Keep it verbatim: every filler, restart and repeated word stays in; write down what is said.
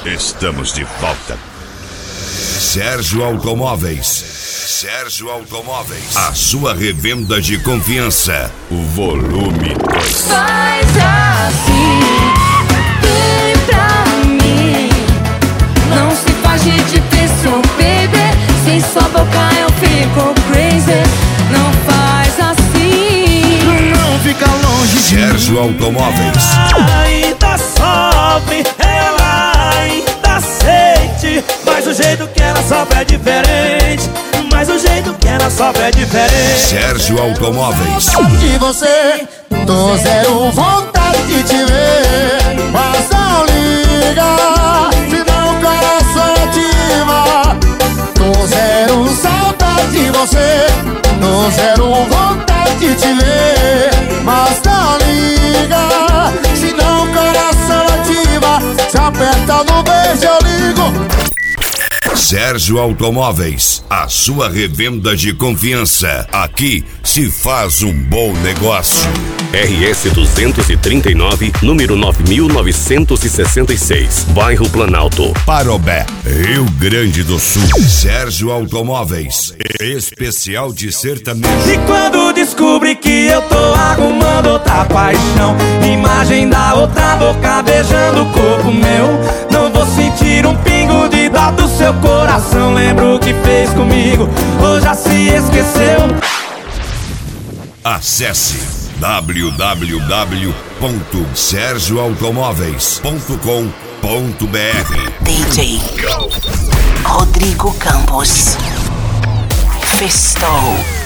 Estamos de volta. Sérgio Automóveis. Sérgio Automóveis. A sua revenda de confiança. O volume dois. Faz assim, vem pra mim. Não se faz de depressão, baby. Sem sua boca eu fico crazy. Não faz assim. Não fica longe de Sérgio Automóveis. Ainda sofre, ela ainda sente. Mas o jeito que ela sofre é diferente. Mas o jeito que ela sofre é diferente. Sérgio Automóveis. De você, tô zero vontade de te ver. Mas não liga, senão o coração ativa. Tô zero saudade de você. Tô zero vontade de te ver. Mas não liga, senão o coração ativa. Se aperta no beijo eu ligo. Sérgio Automóveis, a sua revenda de confiança. Aqui se faz um bom negócio. R S duzentos e trinta e nove, número nove mil novecentos e sessenta e seis, bairro Planalto, Parobé, Rio Grande do Sul. Sérgio Automóveis, especial de sertanejo. E quando descobri que eu tô arrumando outra paixão, imagem da outra boca beijando o corpo meu, não vou sentir um pingo de dó do seu coração. Lembro o que fez comigo, ou já se esqueceu? Acesse w w w ponto sergio automóveis ponto com ponto b r. D J Rodrigo Campos. Festou.